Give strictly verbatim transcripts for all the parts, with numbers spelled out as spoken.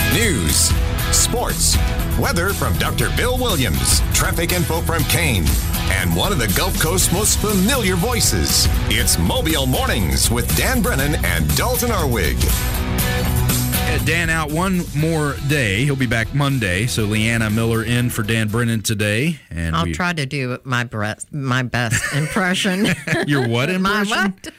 News, sports, weather from Doctor Bill Williams, traffic info from Kane, and one of the Gulf Coast's most familiar voices. It's Mobile Mornings with Dan Brennan and Dalton Arwig. Dan out one more day. He'll be back Monday. So Leanna Miller in for Dan Brennan today. And I'll we... try to do my best, my best impression. Your what impression? My what?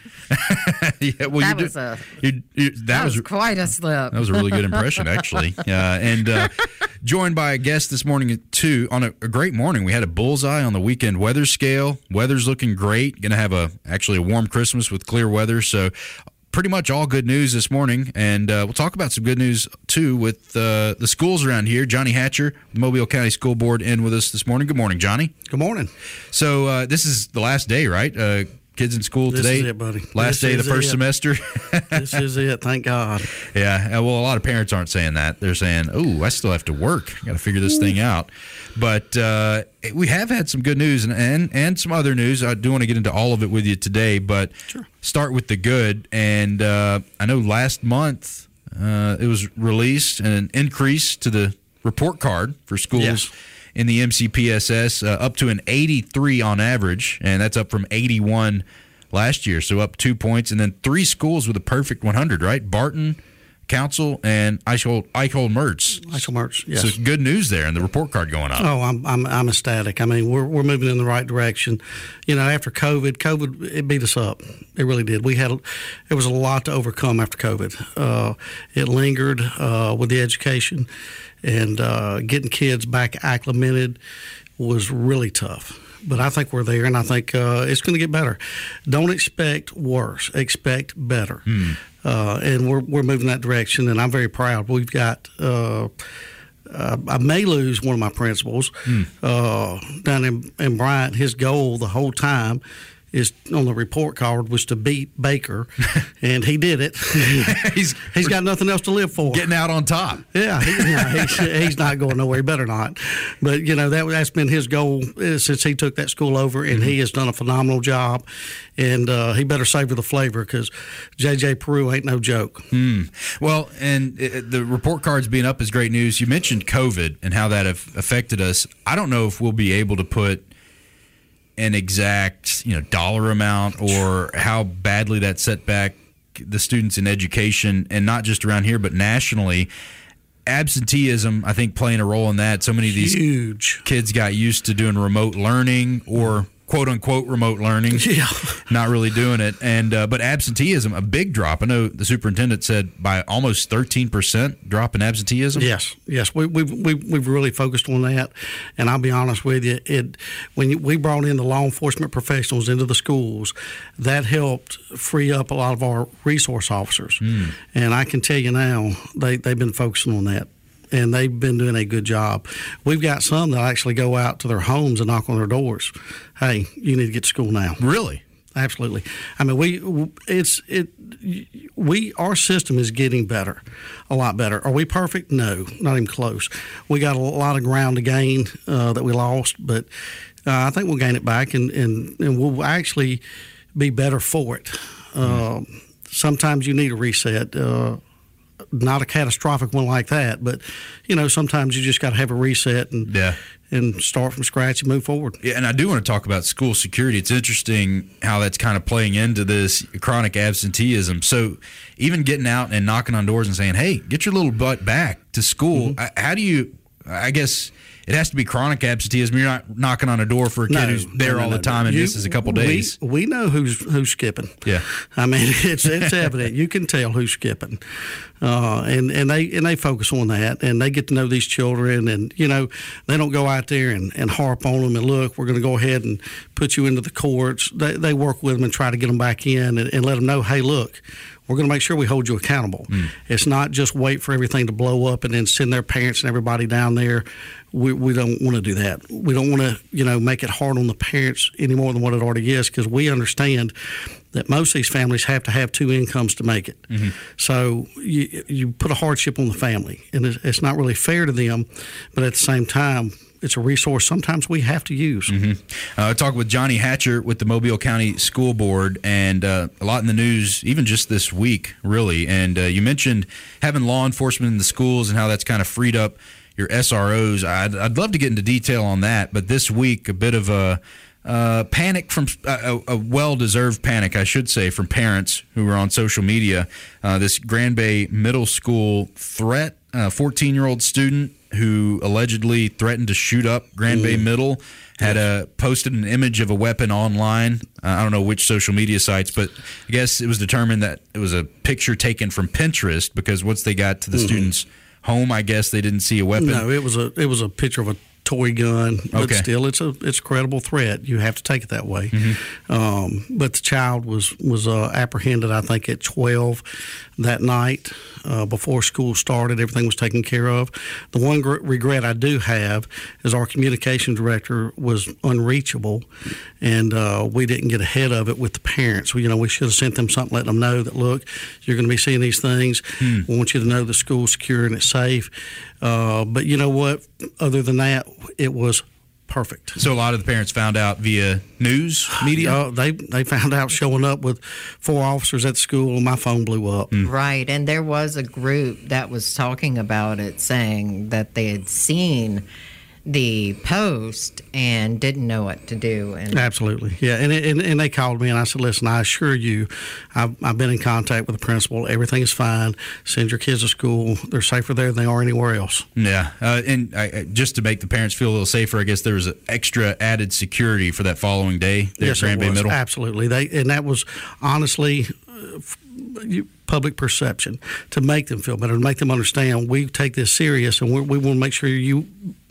yeah, well, that you was a you, you, that, that was, was quite a slip. That was a really good impression, actually. Uh, and uh, joined by a guest this morning at two on a, a great morning. We had a bullseye on the weekend weather scale. Weather's looking great. Going to have a actually a warm Christmas with clear weather. So pretty much all good news this morning. And uh, we'll talk about some good news too with uh, the schools around here. Johnny Hatcher, Mobile County School Board, in with us this morning. Good morning, Johnny. Good morning. So uh, this is the last day, right? Uh, Kids in school this today. This is it, buddy. Last this day of the first it. semester. This is it. Thank God. Yeah. Well, a lot of parents aren't saying that. They're saying, "Oh, I still have to work. Got to figure this thing out." But uh, we have had some good news and, and and some other news. I do want to get into all of it with you today, but sure. Start with the good. And uh, I know last month uh, it was released an increase to the report card for schools. Yes. In the M C P S S, uh, up to an eighty-three on average, and that's up from eighty-one last year, so up two points. And then three schools with a perfect one hundred, right? Barton, Council, and Eichhold, Eichhold Mertz. Eichhold Mertz, yes. So good news there, and the report card going up. Oh, I'm I'm I'm ecstatic. I mean, we're we're moving in the right direction. You know, after COVID, COVID it beat us up. It really did. We had there was a lot to overcome after COVID. Uh, it lingered uh, with the education. And uh, getting kids back acclimated was really tough. But I think we're there, and I think uh, it's going to get better. Don't expect worse. Expect better. Hmm. Uh, and we're we're moving that direction, and I'm very proud. We've got uh, uh, I may lose one of my principals hmm. uh, down in, in Bryant. His goal the whole time is on the report card was to beat Baker, and he did it. he's he's got nothing else to live for. Getting out on top. Yeah, he, you know, he's, he's not going nowhere. He better not. But you know that that's been his goal since he took that school over, and mm-hmm. he has done a phenomenal job. And uh, he better savor the flavor because J J Peru ain't no joke. Mm. Well, and it, the report cards being up is great news. You mentioned COVID and how that have affected us. I don't know if we'll be able to put an exact, you know, dollar amount or how badly that set back the students in education, and not just around here, but nationally. Absenteeism, I think, playing a role in that. So many of these Huge. kids got used to doing remote learning or quote-unquote remote learning, yeah. not really doing it. And uh, but absenteeism, a big drop. I know the superintendent said by almost thirteen percent drop in absenteeism. Yes, yes. We, we've, we've, we've really focused on that. And I'll be honest with you, it when we brought in the law enforcement professionals into the schools, that helped free up a lot of our resource officers. Mm. And I can tell you now, they, they've been focusing on that. And they've been doing a good job. We've got some that actually go out to their homes and knock on their doors. Hey, you need to get to school now. Really? Absolutely. I mean, we it's it we our system is getting better, a lot better. Are we perfect? No, not even close. We got a lot of ground to gain uh, that we lost, but uh, I think we'll gain it back, and, and, and we'll actually be better for it. Uh, mm. Sometimes you need a reset. Uh, Not a catastrophic one like that, but you know, sometimes you just got to have a reset and yeah. and start from scratch and move forward. Yeah, and I do want to talk about school security. It's interesting how that's kind of playing into this chronic absenteeism. So even getting out and knocking on doors and saying, "Hey, get your little butt back to school." Mm-hmm. How do you? I guess it has to be chronic absenteeism. You're not knocking on a door for a kid no, who's there no, no, all the no, time no. and You, misses a couple days. We, we know who's who's skipping. Yeah, I mean it's it's evident. You can tell who's skipping, uh, and and they and they focus on that, and they get to know these children, and you know they don't go out there and, and harp on them and look. We're going to go ahead and put you into the courts. They they work with them and try to get them back in and, and let them know, hey, look. We're going to make sure we hold you accountable. Mm. It's not just wait for everything to blow up and then send their parents and everybody down there. We we don't want to do that. We don't want to, you know, make it hard on the parents any more than what it already is, because we understand that most of these families have to have two incomes to make it. Mm-hmm. So you, you put a hardship on the family, and it's, it's not really fair to them, but at the same time, it's a resource sometimes we have to use. Mm-hmm. Uh, I talked with Johnny Hatcher with the Mobile County School Board, and uh, a lot in the news, even just this week, really. And uh, you mentioned having law enforcement in the schools and how that's kind of freed up your S R Os. I'd, I'd love to get into detail on that, but this week, a bit of a uh, panic from uh, a, a well-deserved panic, I should say, from parents who were on social media. Uh, this Grand Bay Middle School threat, a fourteen-year-old student who allegedly threatened to shoot up Grand mm. Bay Middle, had uh, posted an image of a weapon online. Uh, I don't know which social media sites, but I guess it was determined that it was a picture taken from Pinterest, because once they got to the mm-hmm. student's home, I guess they didn't see a weapon. No, it was a it was a picture of a toy gun, but okay. still, it's a it's a credible threat. You have to take it that way. Mm-hmm. Um, but the child was was uh, apprehended, I think, at twelve that night uh, before school started. Everything was taken care of. The one gr- regret I do have is our communication director was unreachable, and uh, we didn't get ahead of it with the parents. We, you know, we should have sent them something, letting them know that, look, you're going to be seeing these things. Hmm. We want you to know the school's secure and it's safe. Uh, but you know what? Other than that, it was perfect. So a lot of the parents found out via news media? Uh, they they found out showing up with four officers at the school, and my phone blew up. Mm. Right, and there was a group that was talking about it, saying that they had seen the post and didn't know what to do. And absolutely, yeah. And, it, and and they called me, and I said, listen, I assure you, I've, I've been in contact with the principal. Everything is fine. Send your kids to school. They're safer there than they are anywhere else. Yeah, uh, and I, just to make the parents feel a little safer, I guess there was extra added security for that following day there yes, at Grand Bay Middle. Absolutely. They and that was honestly uh, public perception to make them feel better, to make them understand we take this serious, and we, we want to make sure you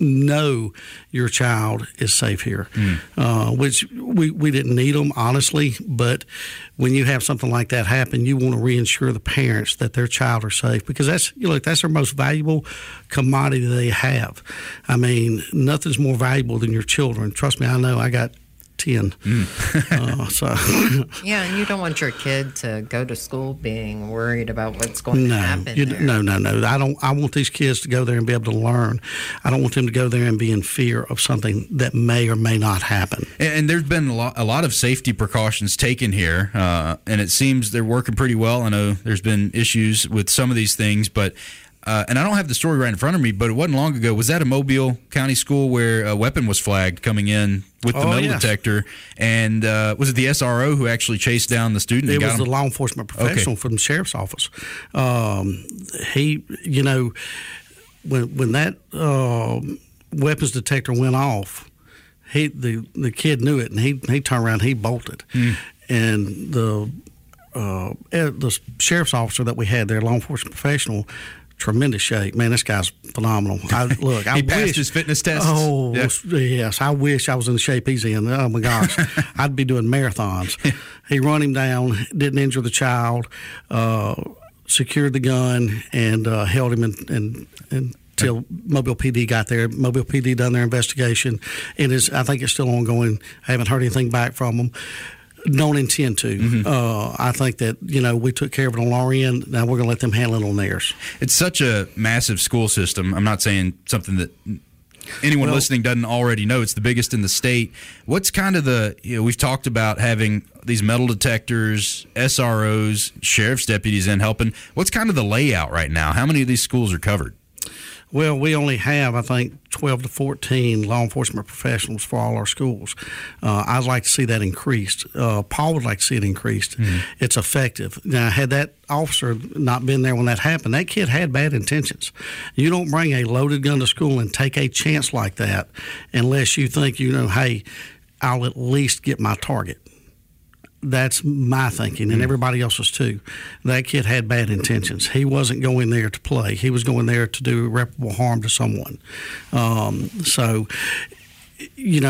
know your child is safe here. Mm. Uh, which we, we didn't need them, honestly, but when you have something like that happen, you want to reinsure the parents that their child are safe, because that's, you know, that's their most valuable commodity they have. I mean, nothing's more valuable than your children. Trust me, I know. I got ten. Mm. uh, so yeah, and you don't want your kid to go to school being worried about what's going no, to happen you, there. No, no, no. I don't. I want these kids to go there and be able to learn. I don't want them to go there and be in fear of something that may or may not happen. And, and there's been a lot, a lot of safety precautions taken here, uh, and it seems they're working pretty well. I know there's been issues with some of these things, but. Uh, and I don't have the story right in front of me, but it wasn't long ago. Was that a Mobile County school where a weapon was flagged coming in with the oh, metal yes. detector? And uh, was it the S R O who actually chased down the student? It and got was him? the law enforcement professional okay. from the sheriff's office. Um, he, you know, when when that uh, weapons detector went off, he the, the kid knew it, and he he turned around, and he bolted, mm. and the uh, the sheriff's officer that we had there, law enforcement professional. Tremendous shape, man. This guy's phenomenal. I, look, he I passed wish, his fitness tests. Oh yeah. yes, I wish I was in the shape he's in. Oh my gosh, I'd be doing marathons. He run him down, didn't injure the child, uh, secured the gun, and uh, held him in, in, in until Mobile P D got there. Mobile P D done their investigation. It is, I think it's still ongoing. I haven't heard anything back from them. Don't intend to. Mm-hmm. Uh, I think that, you know, we took care of it on our end. Now we're going to let them handle it on theirs. It's such a massive school system. I'm not saying something that anyone well, listening doesn't already know. It's the biggest in the state. What's kind of the, you know, we've talked about having these metal detectors, S R Os, sheriff's deputies in helping. What's kind of the layout right now? How many of these schools are covered? Well, we only have, I think, twelve to fourteen law enforcement professionals for all our schools. Uh, I'd like to see that increased. Uh, Paul would like to see it increased. Mm-hmm. It's effective. Now, had that officer not been there when that happened, that kid had bad intentions. You don't bring a loaded gun to school and take a chance like that unless you think, you know, hey, I'll at least get my target. That's my thinking, and everybody else's too. That kid had bad intentions. He wasn't going there to play. He was going there to do irreparable harm to someone. Um, so, you know,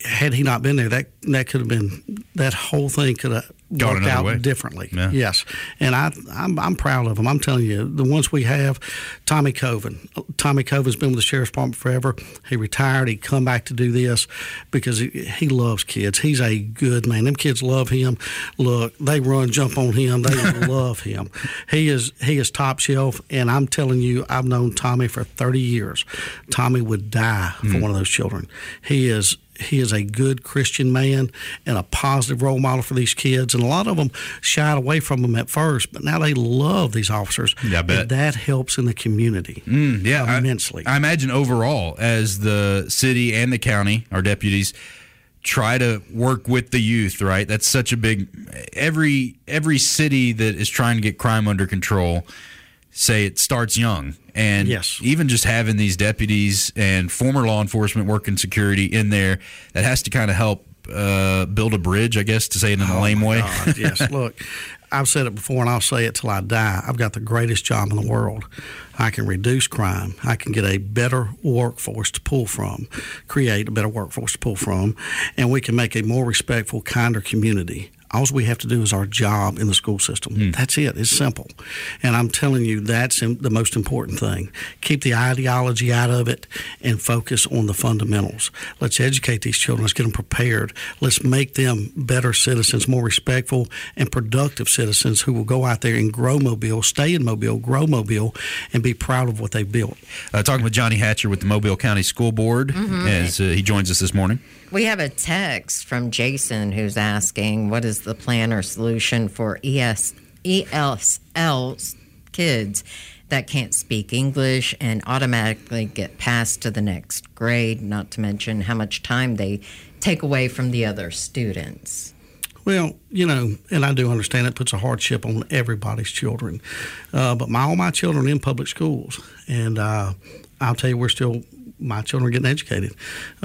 had he not been there, that that could have been that whole thing could have Gone worked another out way. differently. Yeah. Yes, and I I'm, I'm proud of him. I'm telling you, the ones we have, Tommy Coven. Tommy Coven's been with the sheriff's department forever. He retired. He come back to do this because he, he loves kids. He's a good man. Them kids love him. Look, they run, jump on him. They love him. He is he is top shelf. And I'm telling you, I've known Tommy for thirty years. Tommy would die for mm. one of those children. He is. He is a good Christian man and a positive role model for these kids. And a lot of them shied away from him at first, but now they love these officers. Yeah, I bet. And that helps in the community mm, yeah, immensely. I, I imagine overall, as the city and the county, our deputies, try to work with the youth, right? That's such a big – every every city that is trying to get crime under control, say it starts young. And yes. even just having these deputies and former law enforcement working security in there, that has to kind of help uh, build a bridge, I guess, to say it in a oh lame way. God, yes. Look, I've said it before, and I'll say it till I die. I've got the greatest job in the world. I can reduce crime. I can get a better workforce to pull from, create a better workforce to pull from, and we can make a more respectful, kinder community. All we have to do is our job in the school system. Mm. That's it. It's simple. And I'm telling you, that's the most important thing. Keep the ideology out of it and focus on the fundamentals. Let's educate these children. Let's get them prepared. Let's make them better citizens, more respectful and productive citizens who will go out there and grow Mobile, stay in Mobile, grow Mobile, and be proud of what they've built. Uh, talking with Johnny Hatcher with the Mobile County School Board mm-hmm. as uh, he joins us this morning. We have a text from Jason who's asking, what is the plan or solution for E S, E S L kids that can't speak English and automatically get passed to the next grade, not to mention how much time they take away from the other students? Well, you know, and I do understand it puts a hardship on everybody's children. Uh, but my, all my children are in public schools, and uh, I'll tell you, we're still... my children are getting educated.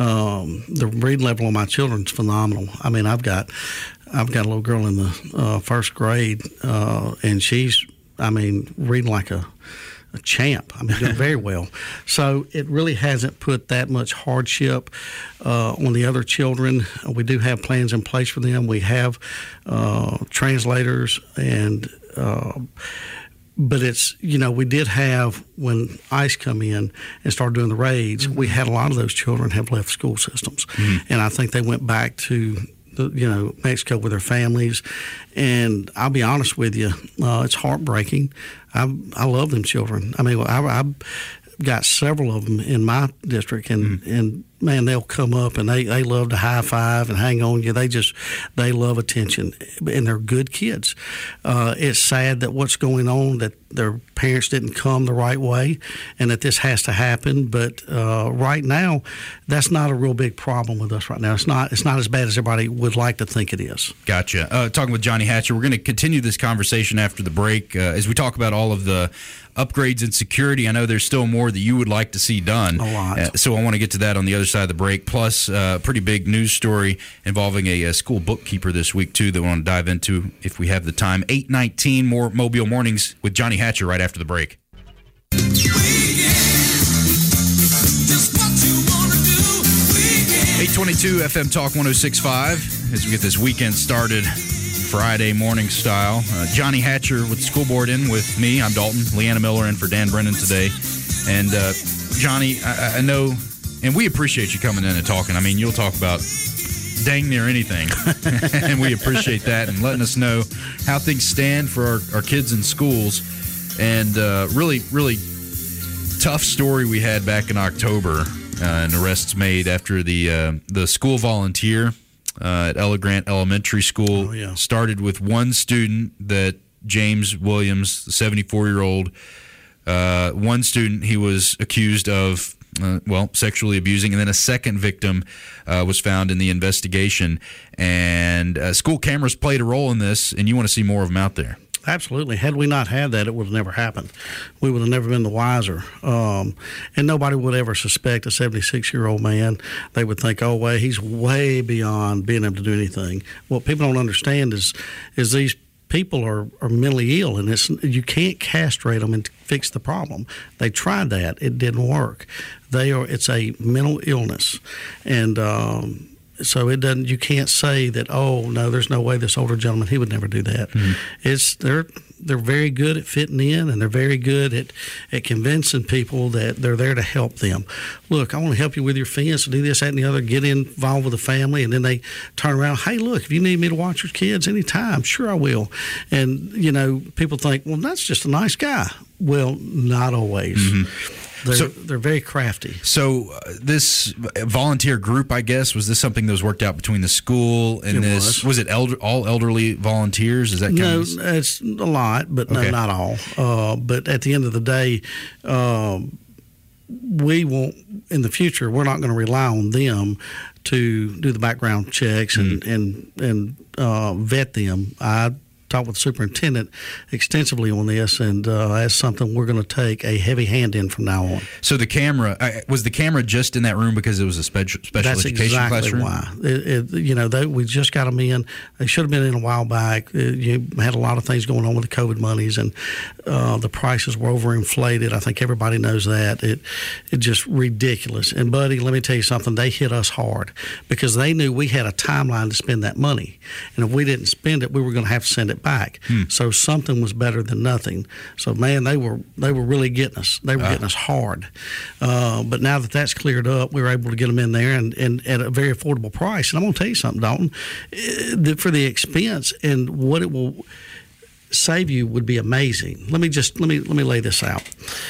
Um, the reading level of my children is phenomenal. I mean, I've got I've got a little girl in the uh, first grade, uh, and she's, I mean, reading like a, a champ. I mean, doing very well. So it really hasn't put that much hardship uh, on the other children. We do have plans in place for them. We have uh, translators and uh, But it's, you know, we did have, when ICE come in and started doing the raids, mm-hmm. we had a lot of those children have left school systems. Mm-hmm. And I think they went back to, the, you know, Mexico with their families. And I'll be honest with you, uh, it's heartbreaking. I I love them children. I mean, I, I've got several of them in my district, and, mm-hmm. and man, they'll come up and they, they love to high five and hang on you. They just, they love attention, and they're good kids. Uh, it's sad that what's going on, that their parents didn't come the right way and that this has to happen. But uh, right now, that's not a real big problem with us right now. It's not, it's not as bad as everybody would like to think it is. Gotcha. Uh, talking with Johnny Hatcher, we're going to continue this conversation after the break uh, as we talk about all of the upgrades in security. I know there's still more that you would like to see done. A lot. Uh, so I want to get to that on the other side of the break. Plus, uh, a pretty big news story involving a, a school bookkeeper this week, too, that we want to dive into if we have the time. eight nineteen, more Mobile Mornings with Johnny Hatcher right after the break. eight twenty-two F M Talk one oh six point five as we get this weekend started Friday morning style. Uh, Johnny Hatcher with the school board in with me. I'm Dalton. Leanna Miller in for Dan Brennan today. And uh, Johnny, I, I know, and we appreciate you coming in and talking. I mean, you'll talk about dang near anything. And we appreciate that and letting us know how things stand for our, our kids in schools. And uh, really, really tough story we had back in October. Uh, an arrest's made after the uh, the school volunteer Uh, at Ella Grant Elementary School. Oh, yeah. Started with one student, that James Williams, the seventy-four-year-old, uh, one student he was accused of, uh, well, sexually abusing, and then a second victim uh, was found in the investigation. And uh, school cameras played a role in this, and you want to see more of them out there. Absolutely. Had we not had that, it would have never happened. We would have never been the wiser. Um, and nobody would ever suspect a seventy-six-year-old man. They would think, oh, well, he's way beyond being able to do anything. What people don't understand is is these people are, are mentally ill, and it's, you can't castrate them and fix the problem. They tried that. It didn't work. They are. It's a mental illness. And um, so it doesn't. You can't say that. Oh no, there's no way this older gentleman, he would never do that. Mm-hmm. It's they're they're very good at fitting in, and they're very good at at convincing people that they're there to help them. Look, I want to help you with your fence, do this, that, and the other. Get involved with the family, and then they turn around. Hey, look, if you need me to watch your kids anytime, sure I will. And you know, people think, well, that's just a nice guy. Well, not always. Mm-hmm. They're, so, they're very crafty. So uh, this volunteer group, I guess, was this something that was worked out between the school and it this? Was, was it elder, all elderly volunteers? Is that kind no? Of... It's a lot, but okay. no, not all. Uh, but at the end of the day, um, we won't. In the future, we're not going to rely on them to do the background checks and mm. and and uh, vet them. I talked with the superintendent extensively on this, and uh, that's something we're going to take a heavy hand in from now on. So the camera, uh, was the camera just in that room because it was a special special that's education exactly classroom? Why. It, it, you know, they, we just got them in. They should have been in a while back. It, you had a lot of things going on with the COVID monies, and uh, the prices were overinflated. I think everybody knows that. It it's just ridiculous. And, buddy, let me tell you something. They hit us hard because they knew we had a timeline to spend that money. And if we didn't spend it, we were going to have to send it back. Hmm. So something was better than nothing. So man, they were they were really getting us. They were uh. getting us hard. Uh, but now that that's cleared up, we were able to get them in there and, and at a very affordable price. And I'm going to tell you something, Dalton, for the expense and what it will save you would be amazing. Let me just let me let me lay this out.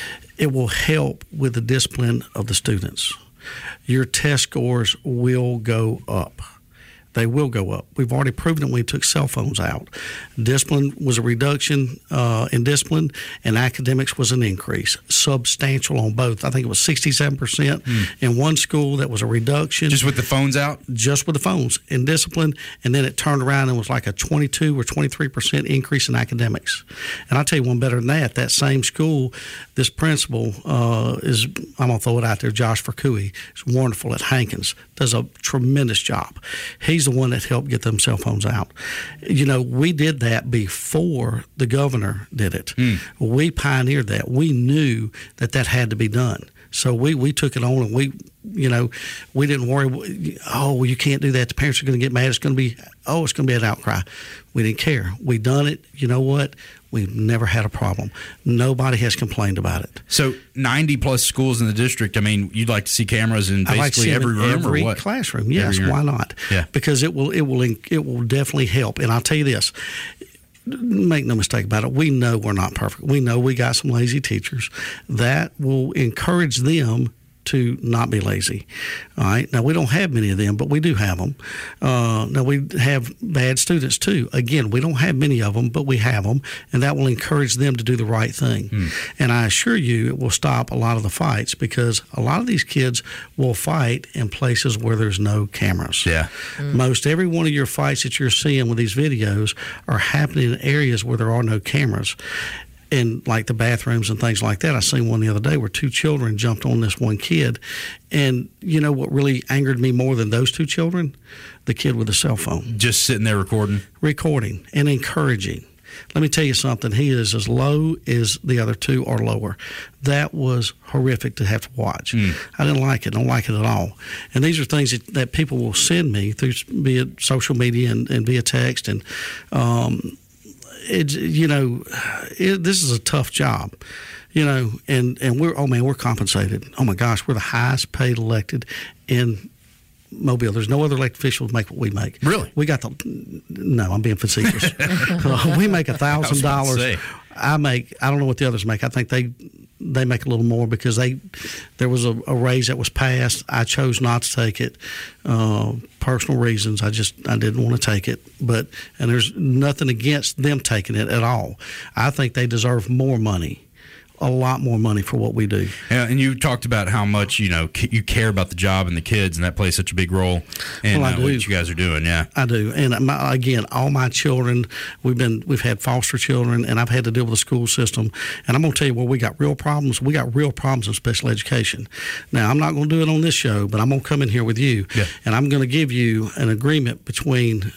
It will help with the discipline of the students. Your test scores will go up. They will go up. We've already proven it when we took cell phones out. Discipline was a reduction uh, in discipline, and academics was an increase, substantial on both. I think it was sixty-seven percent mm. in one school. That was a reduction. Just with the phones out? Just with the phones in discipline, and then it turned around and was like a twenty-two or twenty-three percent increase in academics. And I'll tell you one better than that. That same school, this principal uh, is, I'm going to throw it out there, Josh Vercooey. He's wonderful at Hankins, does a tremendous job. He's the one that helped get them cell phones out. You know, we did that before the governor did it. Mm. We pioneered that. We knew that that had to be done. So we, we took it on, and we, you know, we didn't worry, oh, well, you can't do that. The parents are going to get mad. It's going to be, oh, it's going to be an outcry. We didn't care. We done it. You know what? We've never had a problem. Nobody has complained about it. So ninety plus schools in the district, I mean, you'd like to see cameras in basically like to see every room every or what? classroom. Yes, every why not? Yeah. Because it will it will it will definitely help. And I'll tell you this, make no mistake about it, we know we're not perfect. We know we got some lazy teachers. That will encourage them to not be lazy. All right. Now, we don't have many of them, but we do have them. Uh, now, we have bad students, too. Again, we don't have many of them, but we have them, and that will encourage them to do the right thing. Mm. And I assure you it will stop a lot of the fights because a lot of these kids will fight in places where there's no cameras. Yeah. Mm. Most every one of your fights that you're seeing with these videos are happening in areas where there are no cameras. In like the bathrooms and things like that. I seen one the other day where two children jumped on this one kid. And you know what really angered me more than those two children? The kid with a cell phone. Just sitting there recording? Recording and encouraging. Let me tell you something. He is as low as the other two or lower. That was horrific to have to watch. Mm. I didn't like it. Don't like it at all. And these are things that, that people will send me through via social media and, and via text. And, um, It's, you know, it, this is a tough job, you know, and, and we're, oh, man, we're compensated. Oh, my gosh, we're the highest paid elected in Mobile. There's no other elected officials make what we make. Really? We got the, no, I'm being facetious. uh, we make one thousand dollars. I make, I don't know what the others make. I think they they make a little more because they there was a, a raise that was passed. I chose not to take it, uh, personal reasons. I just I didn't want to take it. But and there's nothing against them taking it at all. I think they deserve more money. A lot more money for what we do. Yeah, and you talked about how much you know you care about the job and the kids, and that plays such a big role in well, uh, what you guys are doing. Yeah, I do. And my, again, all my children, we've been we've had foster children, and I've had to deal with the school system. And I'm going to tell you where we got real problems. We got real problems in special education. Now, I'm not going to do it on this show, but I'm going to come in here with you, yeah. and I'm going to give you an agreement between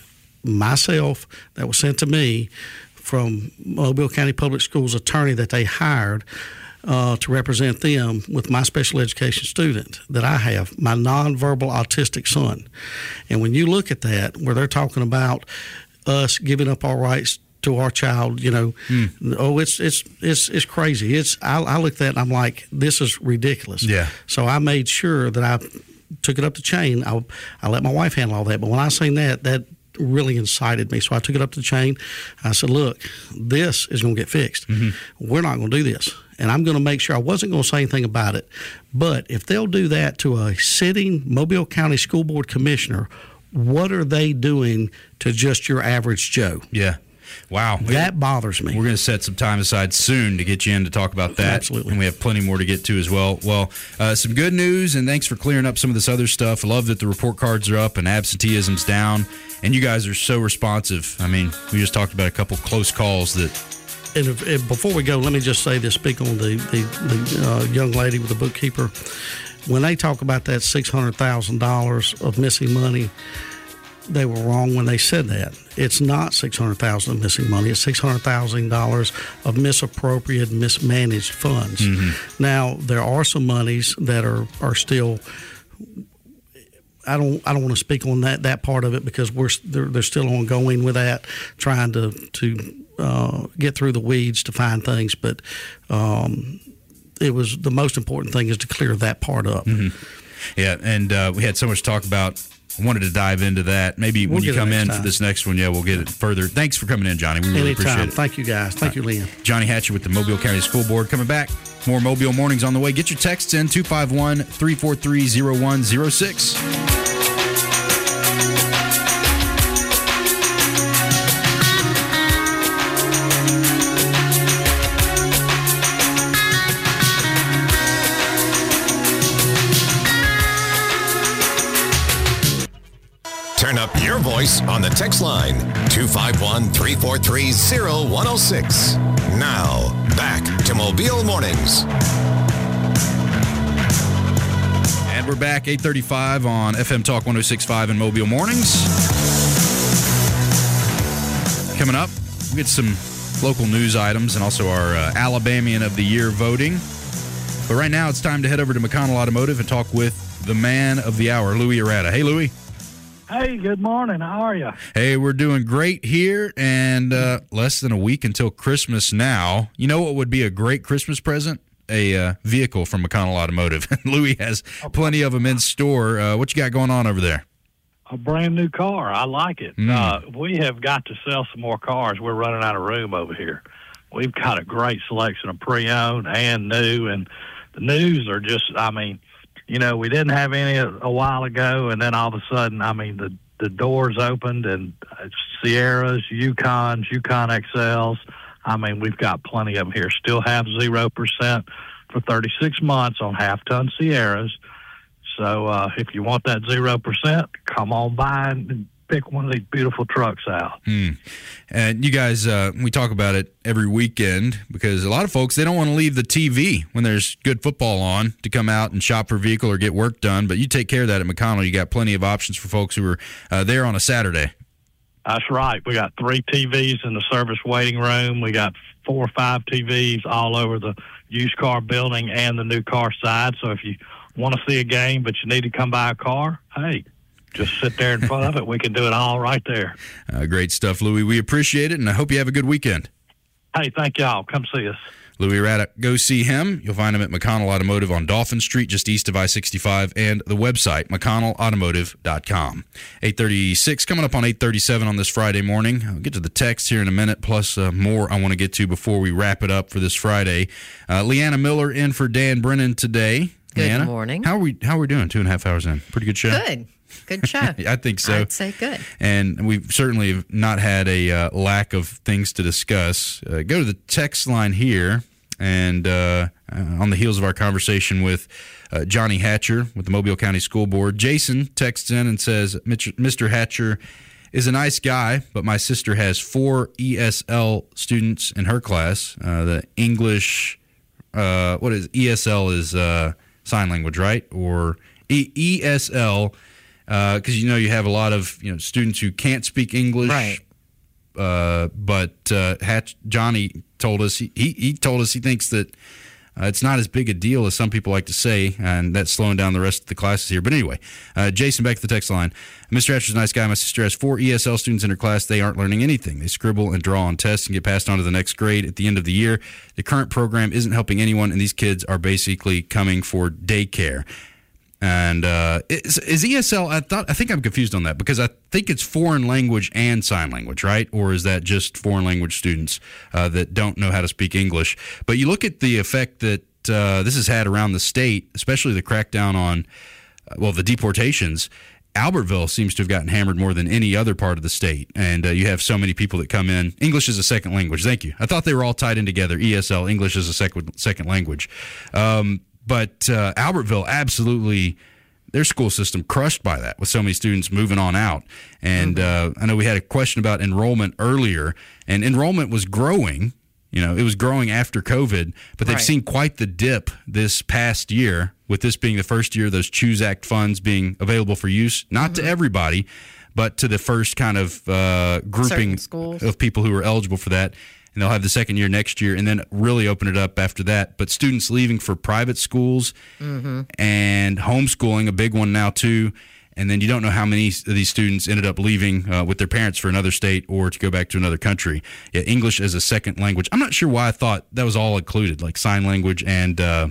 myself that was sent to me from Mobile County Public Schools attorney that they hired uh, to represent them with my special education student that I have, my nonverbal autistic son. And when you look at that, where they're talking about us giving up our rights to our child, you know, mm. oh, it's it's it's it's crazy. It's I, I look at that and I'm like, this is ridiculous. Yeah. So I made sure that I took it up the chain. I I let my wife handle all that. But when I seen that, that really incited me. So I took it up the chain. I said, look, this is going to get fixed. Mm-hmm. We're not going to do this. And I'm going to make sure I wasn't going to say anything about it. But if they'll do that to a sitting Mobile County School Board commissioner, what are they doing to just your average Joe? Yeah. Wow. That bothers me. We're going to set some time aside soon to get you in to talk about that. Absolutely. And we have plenty more to get to as well. Well, uh, some good news, and thanks for clearing up some of this other stuff. I love that the report cards are up and absenteeism's down, and you guys are so responsive. I mean, we just talked about a couple close calls that... And if, if, before we go, let me just say this, speak on the, the, the uh, young lady with the bookkeeper. When they talk about that six hundred thousand dollars of missing money, they were wrong when they said that. It's not six hundred thousand dollars of missing money. It's six hundred thousand dollars of misappropriated, mismanaged funds. Mm-hmm. Now, there are some monies that are, are still... I don't. I don't want to speak on that, that part of it because we're they're, they're still ongoing with that, trying to to uh, get through the weeds to find things. But um, it was the most important thing is to clear that part up. Mm-hmm. Yeah, and uh, we had so much to talk about. I wanted to dive into that. Maybe we'll when you come in time. for this next one, yeah, we'll get it further. Thanks for coming in, Johnny. We really Anytime. appreciate it. Thank you, guys. Thank you, Liam. Johnny Hatcher with the Mobile County School Board coming back. More Mobile Mornings on the way. Get your texts in, two five one, three four three, zero one zero six. Turn up your voice on the text line, two five one, three four three, zero one zero six. Now, back to Mobile Mornings. And we're back, eight thirty-five on F M Talk one oh six point five in Mobile Mornings. Coming up, we'll get some local news items and also our uh, Alabamian of the Year voting. But right now, it's time to head over to McConnell Automotive and talk with the man of the hour, Louis Arata. Hey, Louis. Hey, good morning. How are you? Hey, we're doing great here, and uh, less than a week until Christmas now. You know what would be a great Christmas present? A uh, vehicle from McConnell Automotive. Louis has plenty of them in store. Uh, what you got going on over there? A brand new car. I like it. Mm. Uh, we have got to sell some more cars. We're running out of room over here. We've got a great selection of pre-owned and new, and the news are just, I mean, you know, we didn't have any a, a while ago, and then all of a sudden, I mean, the, the doors opened, and Sierras, Yukons, Yukon X Ls. I mean, we've got plenty of them here. Still have zero percent for thirty-six months on half-ton Sierras. So uh, if you want that zero percent, come on by and pick one of these beautiful trucks out. Mm. And you guys, uh, we talk about it every weekend because a lot of folks, they don't want to leave the T V when there's good football on to come out and shop for a vehicle or get work done. But you take care of that at McConnell. You got plenty of options for folks who are uh, there on a Saturday. That's right. We got three T Vs in the service waiting room. We got four or five T Vs all over the used car building and the new car side. So if you want to see a game but you need to come buy a car, hey, just sit there in front of it. We can do it all right there. Uh, great stuff, Louis. We appreciate it, and I hope you have a good weekend. Hey, thank y'all. Come see us. Louis Arata, go see him. You'll find him at McConnell Automotive on Dolphin Street, just east of I sixty-five, and the website, mcconnell automotive dot com. eight thirty-six, coming up on eight thirty-seven on this Friday morning. I'll get to the text here in a minute, plus uh, more I want to get to before we wrap it up for this Friday. Uh, Leanna Miller in for Dan Brennan today. Good Leanna, morning. How are we? How are we doing? Two and a half hours in. Pretty good show. Good. Good show. I think so. I'd say good. And we've certainly have not had a uh, lack of things to discuss. Uh, go to the text line here, and uh, uh, on the heels of our conversation with uh, Johnny Hatcher with the Mobile County School Board, Jason texts in and says, Mister Hatcher is a nice guy, but my sister has four E S L students in her class. Uh, the English, uh, what is E S L is uh, sign language, right? Or e- ESL. Because uh, you know you have a lot of you know students who can't speak English, right? Uh, but uh, Hatch, Johnny told us he, he he told us he thinks that Uh, it's not as big a deal as some people like to say, and that's slowing down the rest of the classes here. But anyway, uh, Jason, back to the text line. Mister Hatcher's a nice guy. My sister has four E S L students in her class. They aren't learning anything. They scribble and draw on tests and get passed on to the next grade at the end of the year. The current program isn't helping anyone, and these kids are basically coming for daycare. And uh, is, is E S L? I thought I think I'm confused on that because I think it's foreign language and sign language, right? Or is that just foreign language students uh, that don't know how to speak English? But you look at the effect that uh, this has had around the state, especially the crackdown on uh, well the deportations. Albertville seems to have gotten hammered more than any other part of the state, and uh, you have so many people that come in. English is a second language. Thank you. I thought they were all tied in together. E S L, English is a second second language. Um, But uh, Albertville, absolutely, their school system crushed by that with so many students moving on out. And uh, I know we had a question about enrollment earlier, and enrollment was growing. You know, it was growing after COVID, but they've Right. seen quite the dip this past year, with this being the first year those CHOOSE Act funds being available for use, not mm-hmm. to everybody, but to the first kind of uh, grouping of people who are eligible for that. And they'll have the second year next year and then really open it up after that. But students leaving for private schools mm-hmm. and homeschooling, a big one now too. And then you don't know how many of these students ended up leaving uh, with their parents for another state or to go back to another country. Yeah, English as a second language. I'm not sure why I thought that was all included, like sign language and uh,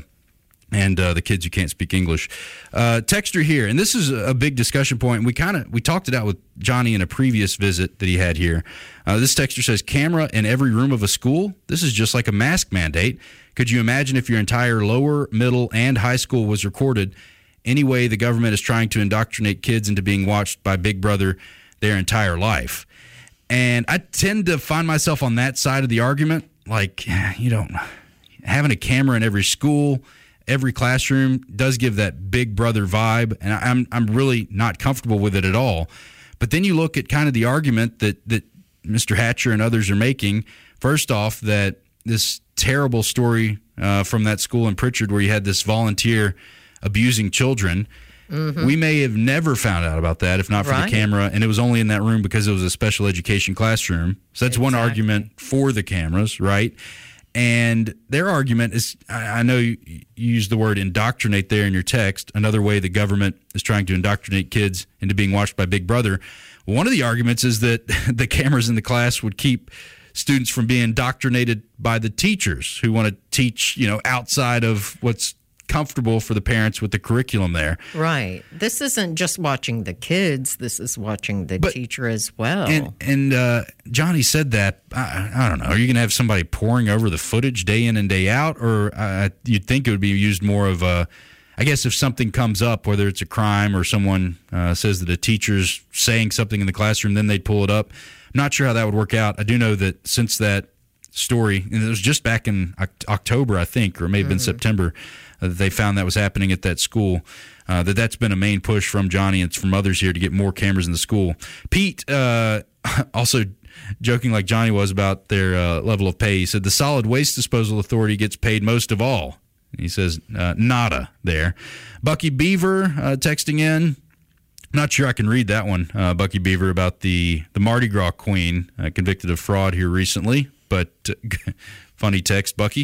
and uh, the kids who can't speak English. Uh, texture here, and this is a big discussion point. We kind of we talked it out with Johnny in a previous visit that he had here. Uh, this texture says, camera in every room of a school? This is just like a mask mandate. Could you imagine if your entire lower, middle, and high school was recorded? Anyway, the government is trying to indoctrinate kids into being watched by Big Brother their entire life. And I tend to find myself on that side of the argument. Like, you don't, having a camera in every school, every classroom does give that Big Brother vibe, and I'm I'm really not comfortable with it at all. But then you look at kind of the argument that, that Mister Hatcher and others are making. First off, that this terrible story uh, from that school in Pritchard where you had this volunteer abusing children. Mm-hmm. We may have never found out about that if not for right. the camera, and it was only in that room because it was a special education classroom. So that's exactly. one argument for the cameras, right? And their argument is, I know you use the word indoctrinate there in your text, another way the government is trying to indoctrinate kids into being watched by Big Brother. One of the arguments is that the cameras in the class would keep students from being indoctrinated by the teachers who want to teach, you know, outside of what's comfortable for the parents with the curriculum there. Right. This isn't just watching the kids. This is watching the but, teacher as well. And, and uh, Johnny said that, I, I don't know, are you going to have somebody poring over the footage day in and day out? Or uh, you'd think it would be used more of a, I guess if something comes up, whether it's a crime or someone uh, says that a teacher's saying something in the classroom, then they'd pull it up. I'm not sure how that would work out. I do know that since that story, and it was just back in October, I think, or it may have been mm-hmm. September, uh, that they found that was happening at that school, uh, that that's been a main push from Johnny and from others here to get more cameras in the school. Pete, uh, also joking like Johnny was about their uh, level of pay, he said the Solid Waste Disposal Authority gets paid most of all. He says uh, nada there. Bucky Beaver uh, texting in. Not sure I can read that one, uh, Bucky Beaver, about the, the Mardi Gras queen uh, convicted of fraud here recently. But uh, funny text, Bucky.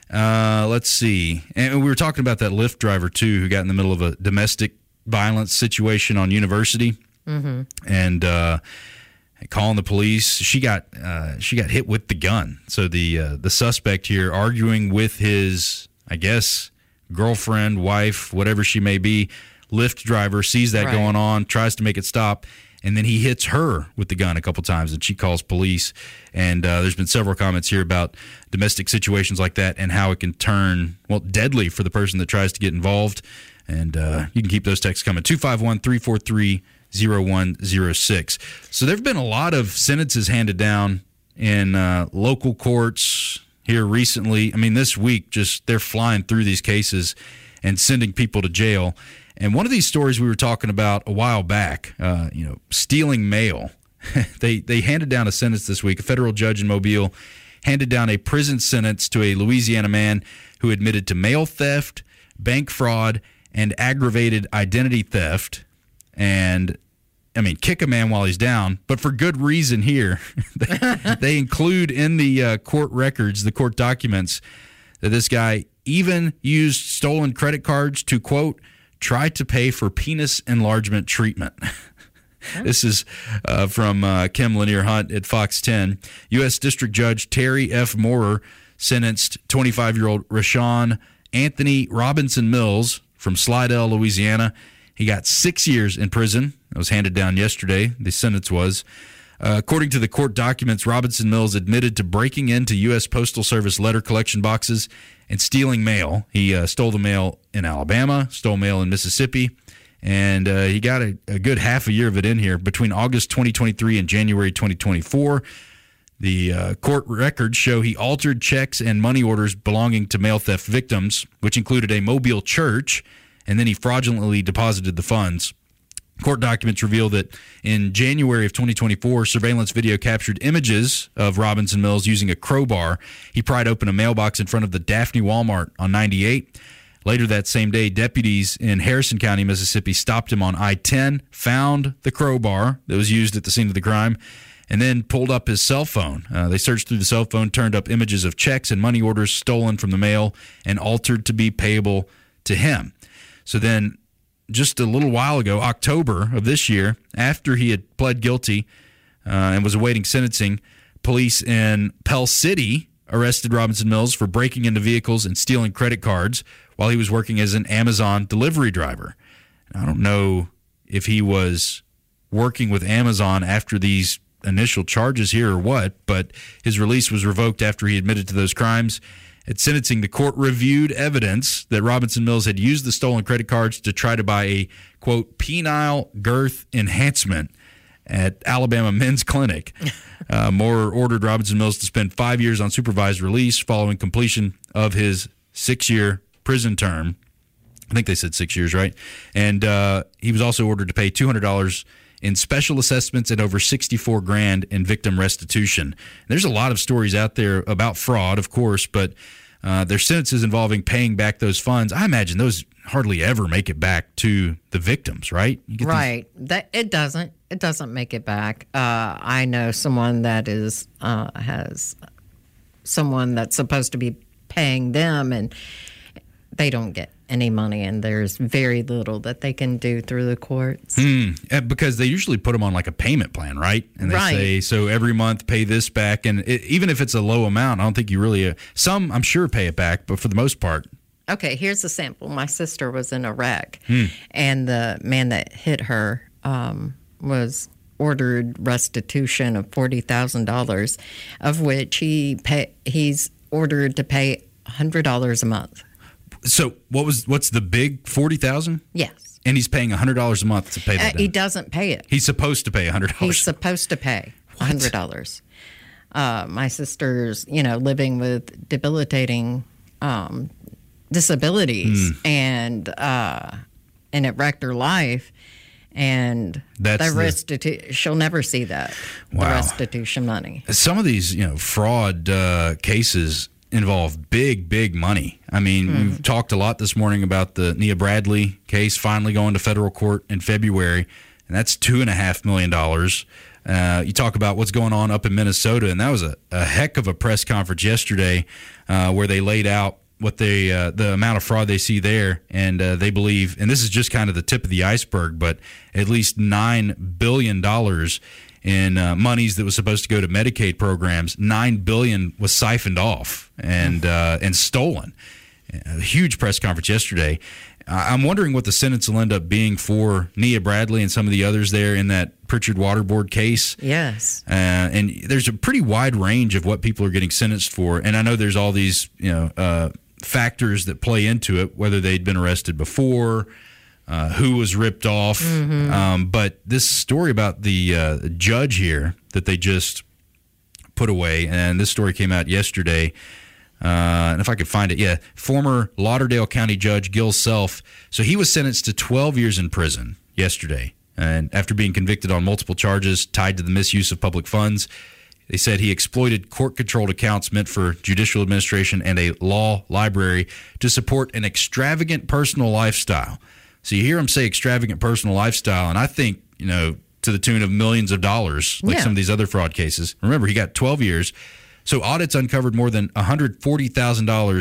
Uh, let's see. And we were talking about that Lyft driver, too, who got in the middle of a domestic violence situation on University. Mm-hmm. And uh, calling the police. She got uh, she got hit with the gun. So the uh, the suspect here arguing with his, I guess, girlfriend, wife, whatever she may be, Lyft driver, sees that right. going on, tries to make it stop, and then he hits her with the gun a couple times, and she calls police. And uh, there's been several comments here about domestic situations like that and how it can turn, well, deadly for the person that tries to get involved. And uh, you can keep those texts coming. two five one, three four three, zero one zero six. So there have been a lot of sentences handed down in uh, local courts here recently. I mean, this week, just they're flying through these cases and sending people to jail. And one of these stories we were talking about a while back, uh, you know, stealing mail. they they handed down a sentence this week. A federal judge in Mobile handed down a prison sentence to a Louisiana man who admitted to mail theft, bank fraud, and aggravated identity theft. And, I mean, kick a man while he's down, but for good reason here. they, they include in the uh, court records, the court documents, that this guy even used stolen credit cards to, quote, try to pay for penis enlargement treatment. This is uh, from uh, Kim Lanier Hunt at Fox ten. U S District Judge Terry F. Moorer sentenced twenty-five-year-old Rashawn Anthony Robinson Mills from Slidell, Louisiana. He got six years in prison. It was handed down yesterday, the sentence was. Uh, according to the court documents, Robinson Mills admitted to breaking into U S Postal Service letter collection boxes and stealing mail. He uh, stole the mail in Alabama, stole mail in Mississippi, and uh, he got a, a good half a year of it in here. Between August twenty twenty-three and January twenty twenty-four, the uh, court records show he altered checks and money orders belonging to mail theft victims, which included a Mobile church, and then he fraudulently deposited the funds. Court documents reveal that in January of twenty twenty-four, surveillance video captured images of Robinson Mills using a crowbar. He pried open a mailbox in front of the Daphne Walmart on ninety-eight. Later that same day, deputies in Harrison County, Mississippi, stopped him on I ten, found the crowbar that was used at the scene of the crime, and then pulled up his cell phone. Uh, they searched through the cell phone, turned up images of checks and money orders stolen from the mail and altered to be payable to him. So then, just a little while ago, October of this year, after he had pled guilty uh, and was awaiting sentencing, police in Pell City arrested Robinson Mills for breaking into vehicles and stealing credit cards while he was working as an Amazon delivery driver. I don't know if he was working with Amazon after these initial charges here or what, but his release was revoked after he admitted to those crimes. At sentencing, the court reviewed evidence that Robinson Mills had used the stolen credit cards to try to buy a, quote, penile girth enhancement at Alabama Men's Clinic. Uh, Moore ordered Robinson Mills to spend five years on supervised release following completion of his six-year prison term. I think they said six years, right? And uh, he was also ordered to pay two hundred dollars in special assessments and over sixty-four grand in victim restitution. There's a lot of stories out there about fraud, of course, but uh, there's sentences involving paying back those funds. I imagine those hardly ever make it back to the victims, right? You get right. These- that it doesn't. It doesn't make it back. Uh, I know someone that is uh, has someone that's supposed to be paying them, and they don't get any money, and there's very little that they can do through the courts. Hmm. Because they usually put them on like a payment plan, right? And they right. say, so every month pay this back. And it, even if it's a low amount, I don't think you really, uh, some I'm sure pay it back, but for the most part. Okay, here's a sample. My sister was in a wreck, Hmm. and the man that hit her um, was ordered restitution of forty thousand dollars, of which he pay, he's ordered to pay one hundred dollars a month. So what was what's the big forty thousand dollars? Yes. And he's paying one hundred dollars a month to pay that Uh, he down. doesn't pay it. He's supposed to pay one hundred dollars. He's supposed to pay one hundred dollars. Uh, my sister's, you know, living with debilitating um, disabilities, Mm. and uh, and it wrecked her life. And That's the the- restitu- she'll never see that, Wow. the restitution money. Some of these, you know, fraud uh, cases involve big, big money. I mean, Mm-hmm. we've talked a lot this morning about the Nia Bradley case finally going to federal court in February, and that's two and a half million dollars. Uh, you talk about what's going on up in Minnesota, and that was a, a heck of a press conference yesterday uh, where they laid out what they uh, the amount of fraud they see there, and uh, they believe, and this is just kind of the tip of the iceberg, but at least nine billion dollars in uh, monies that was supposed to go to Medicaid programs, nine billion dollars was siphoned off and uh, and stolen. A huge press conference yesterday. I'm wondering what the sentence will end up being for Nia Bradley and some of the others there in that Pritchard Waterboard case. Yes. Uh, and there's a pretty wide range of what people are getting sentenced for. And I know there's all these, you know, uh, factors that play into it, whether they'd been arrested before, uh, who was ripped off. Mm-hmm. Um, but this story about the uh, judge here that they just put away, and this story came out yesterday. Uh, and if I could find it, yeah, former Lauderdale County Judge Gil Self. So he was sentenced to twelve years in prison yesterday, and after being convicted on multiple charges tied to the misuse of public funds. They said he exploited court-controlled accounts meant for judicial administration and a law library to support an extravagant personal lifestyle. So you hear him say extravagant personal lifestyle, and I think, you know, to the tune of millions of dollars, like Yeah. some of these other fraud cases. Remember, he got twelve years. So audits uncovered more than one hundred forty thousand dollars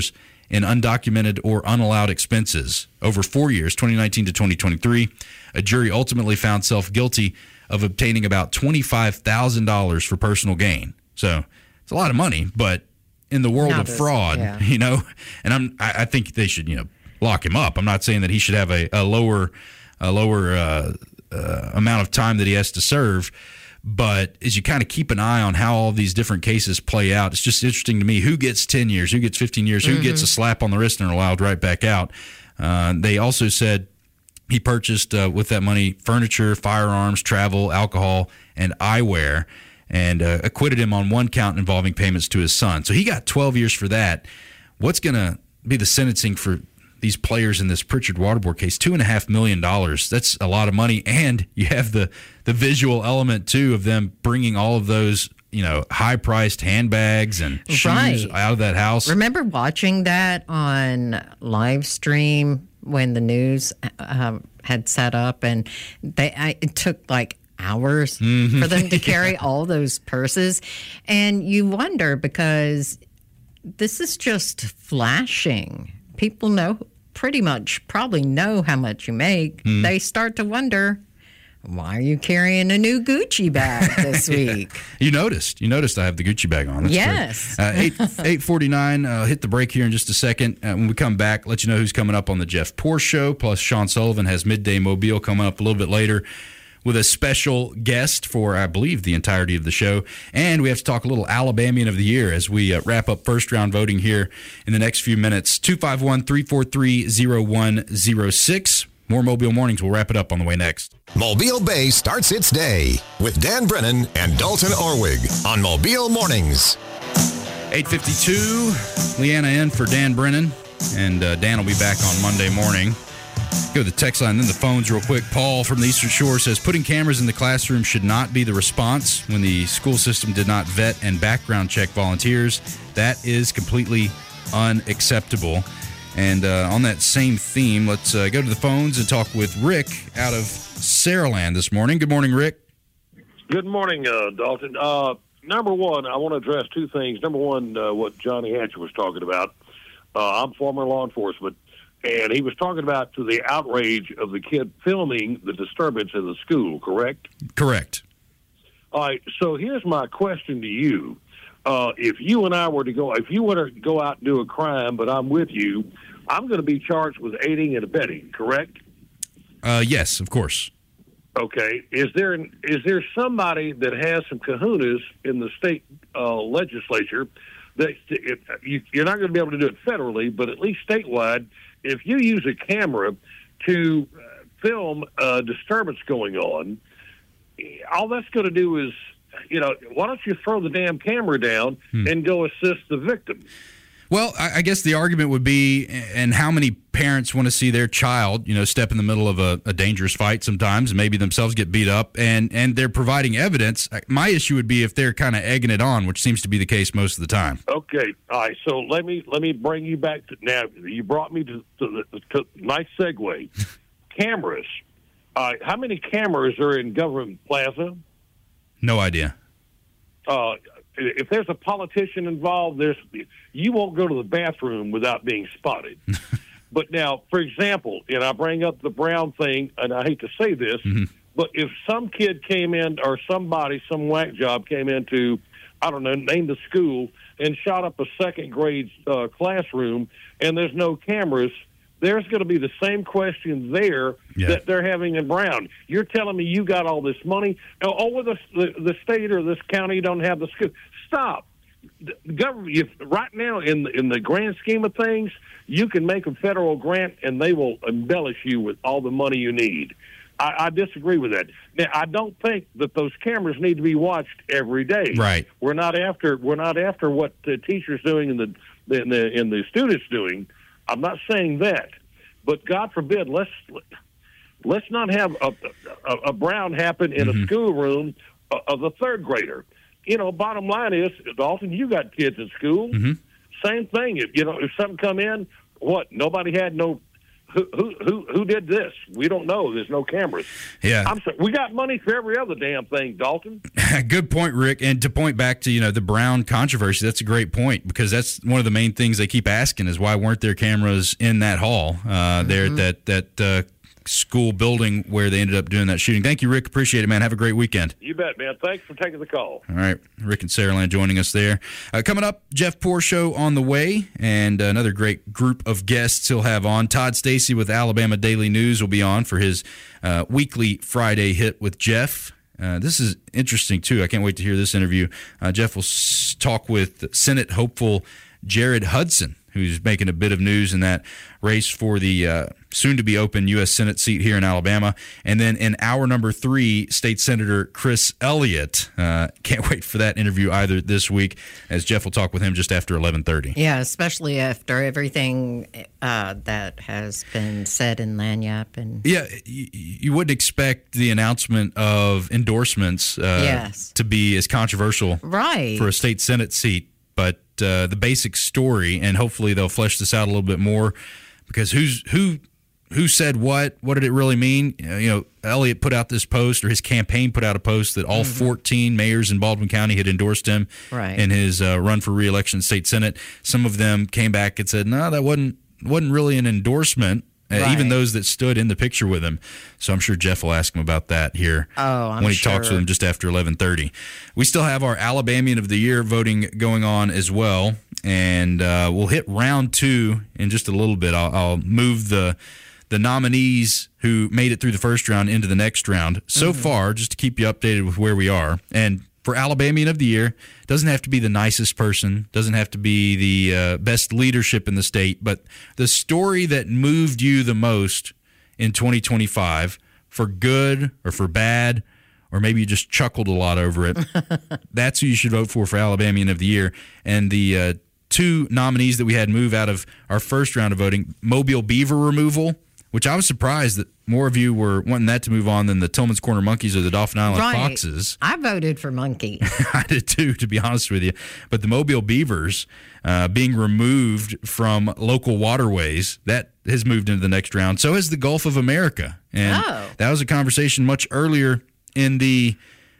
in undocumented or unallowed expenses over four years, twenty nineteen to twenty twenty-three. A jury ultimately found Self guilty of obtaining about twenty-five thousand dollars for personal gain. So it's a lot of money, but in the world Not of as- fraud, yeah. you know, and I'm, I, I think they should, you know, lock him up. I'm not saying that he should have a, a lower, a lower uh, uh, amount of time that he has to serve. But as you kind of keep an eye on how all these different cases play out, it's just interesting to me who gets ten years, who gets fifteen years, who mm-hmm. gets a slap on the wrist and are allowed right back out. Uh, they also said he purchased uh, with that money furniture, firearms, travel, alcohol, and eyewear, and uh, acquitted him on one count involving payments to his son. So he got twelve years for that. What's going to be the sentencing for these players in this Pritchard Waterboard case? Two and a half million dollars. That's a lot of money, and you have the the visual element too of them bringing all of those, you know, high priced handbags and shoes Right. out of that house. Remember watching that on live stream when the news um, had set up, and they I, it took like hours Mm-hmm. for them to carry all those purses, and you wonder because this is just flashing. People know pretty much probably know how much you make. Mm. They start to wonder, why are you carrying a new Gucci bag this week? You noticed. You noticed I have the Gucci bag on. That's Yes. great. Uh, eight eight forty nine. Uh, hit the break here in just a second. Uh, when we come back, let you know who's coming up on the Jeff Porsche Show. Plus, Sean Sullivan has Midday Mobile coming up a little bit later with a special guest for, I believe, the entirety of the show. And we have to talk a little Alabamian of the Year as we uh, wrap up first round voting here in the next few minutes. two five one, three four three, zero one zero six. More Mobile Mornings. We'll wrap it up on the way next. Mobile Bay starts its day with Dan Brennan and Dalton Orwig on Mobile Mornings. eight fifty-two. Leanna in for Dan Brennan. And uh, Dan will be back on Monday morning. Go to the text line, then the phones real quick. Paul from the Eastern Shore says, putting cameras in the classroom should not be the response when the school system did not vet and background check volunteers. That is completely unacceptable. And uh, on that same theme, let's uh, go to the phones and talk with Rick out of Saraland this morning. Good morning, Rick. Good morning, uh, Dalton. Uh, number one, I want to address two things. Number one, uh, what Johnny Hatcher was talking about. Uh, I'm former law enforcement. And he was talking about to the outrage of the kid filming the disturbance in the school, correct? Correct. All right, so here's my question to you. Uh, if you and I were to go, if you were to go out and do a crime, but I'm with you, I'm going to be charged with aiding and abetting, correct? Uh, yes, of course. Okay. Is there is there somebody that has some kahunas in the state uh, legislature that if, you, you're not going to be able to do it federally, but at least statewide? If you use a camera to film a disturbance going on, all that's going to do is, you know, why don't you throw the damn camera down hmm. and go assist the victim? Well, I guess the argument would be, and how many parents want to see their child, you know, step in the middle of a, a dangerous fight sometimes, and maybe themselves get beat up, and, and they're providing evidence. My issue would be if they're kind of egging it on, which seems to be the case most of the time. Okay, all right. So let me let me bring you back to now. You brought me to, to the to, nice segue. Cameras. All right, how many cameras are in Government Plaza? No idea. Uh, if there's a politician involved, there's you won't go to the bathroom without being spotted. But now, for example, and I bring up the Brown thing, and I hate to say this, mm-hmm. but if some kid came in or somebody, some whack job came into, I don't know, name the school, and shot up a second grade uh, classroom, and there's no cameras, there's going to be the same question there yeah. that they're having in Brown. You're telling me you got all this money? Oh, well, the, the, the state or this county don't have the school. Stop. The government, if, right now, in the, in the grand scheme of things, you can make a federal grant and they will embellish you with all the money you need. I, I disagree with that. Now, I don't think that those cameras need to be watched every day. Right. We're not after we're not after what the teachers doing and the and the, and the students doing. I'm not saying that, but God forbid, let's let's not have a, a, a Brown happen in mm-hmm. a schoolroom of a third grader. You know, bottom line is, Dalton, you got kids in school. Mm-hmm. Same thing. If you know, if something come in, what nobody had no who who who who did this? We don't know. There's no cameras. Yeah, I'm sorry. We got money for every other damn thing, Dalton. Good point, Rick. And to point back to, you know, the Brown controversy, that's a great point, because that's one of the main things they keep asking is why weren't there cameras in that hall uh, there mm-hmm. at that that uh, school building where they ended up doing that shooting. Thank you, Rick. Appreciate it, man. Have a great weekend. You bet, man. Thanks for taking the call. All right. Rick and Sarah Land joining us there. Uh, coming up, Jeff Poor Show on the way, and another great group of guests he'll have on. Todd Stacy with Alabama Daily News will be on for his uh, weekly Friday hit with Jeff. Uh, this is interesting, too. I can't wait to hear this interview. Uh, Jeff will s- talk with Senate hopeful Jared Hudson, who's making a bit of news in that race for the uh, soon-to-be-open U S Senate seat here in Alabama. And then in hour number three, State Senator Chris Elliott. Uh, can't wait for that interview either this week, as Jeff will talk with him just after eleven thirty. Yeah, especially after everything uh, that has been said in Lanyap. And Yeah, you, you wouldn't expect the announcement of endorsements uh, yes. to be as controversial right. for a state Senate seat. But uh, the basic story, and hopefully they'll flesh this out a little bit more, because who's who who said what? What did it really mean? You know, Elliott put out this post, or his campaign put out a post that all mm-hmm. fourteen mayors in Baldwin County had endorsed him right. in his uh, run for re-election in state Senate. Some of them came back and said, no, that wasn't wasn't really an endorsement. Uh, right. Even those that stood in the picture with him. So I'm sure Jeff will ask him about that here oh, I'm when he sure. talks with him just after eleven thirty. We still have our Alabamian of the Year voting going on as well, and uh, we'll hit round two in just a little bit. I'll, I'll move the the nominees who made it through the first round into the next round. So mm-hmm. far, just to keep you updated with where we are, and for Alabamian of the Year, doesn't have to be the nicest person, doesn't have to be the uh, best leadership in the state, but the story that moved you the most in twenty twenty-five, for good or for bad, or maybe you just chuckled a lot over it, that's who you should vote for for Alabamian of the Year. And the uh, two nominees that we had move out of our first round of voting, Mobile Beaver removal, which I was surprised that more of you were wanting that to move on than the Tillman's Corner Monkeys or the Dauphin Island right. Foxes. I voted for Monkey. I did too, to be honest with you. But the Mobile Beavers uh, being removed from local waterways, that has moved into the next round. So has the Gulf of America. And oh. that was a conversation much earlier in the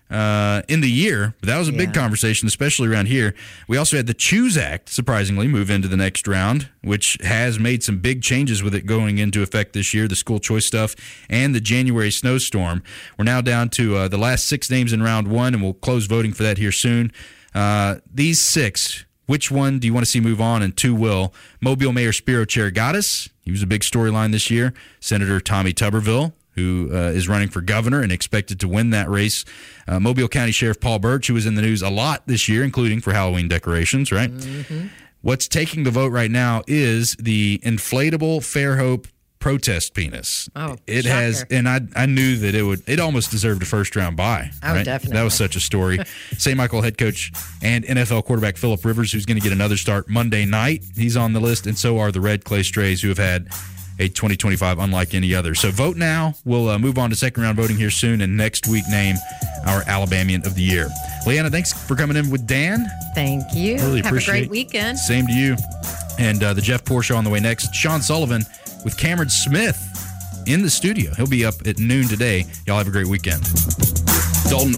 Uh, in the year, but that was a big yeah. conversation, especially around here. We also had the Choose Act, surprisingly, move into the next round, which has made some big changes with it going into effect this year, the school choice stuff and the January snowstorm. We're now down to uh, the last six names in round one, and we'll close voting for that here soon. Uh, these six, which one do you want to see move on, and two will? Mobile Mayor Spiro Cheragatis, he was a big storyline this year. Senator Tommy Tuberville, who uh, is running for governor and expected to win that race. Uh, Mobile County Sheriff Paul Birch, who was in the news a lot this year, including for Halloween decorations, right? Mm-hmm. What's taking the vote right now is the inflatable Fairhope protest penis. Oh, it shocker. has, and I I knew that it would. It almost deserved a first round bye. Oh, right? definitely. That was such a story. Saint Michael head coach and N F L quarterback Phillip Rivers, who's going to get another start Monday night. He's on the list, and so are the Red Clay Strays, who have had a twenty twenty-five unlike any other. So vote now. We'll uh, move on to second round voting here soon, and next week name our Alabamian of the Year. Leanna, thanks for coming in with Dan. Thank you. Really Have a appreciate great it. weekend. Same to you. And uh, the Jeff Poor Show on the way next. Sean Sullivan with Cameron Smith in the studio. He'll be up at noon today. Y'all have a great weekend. Dalton.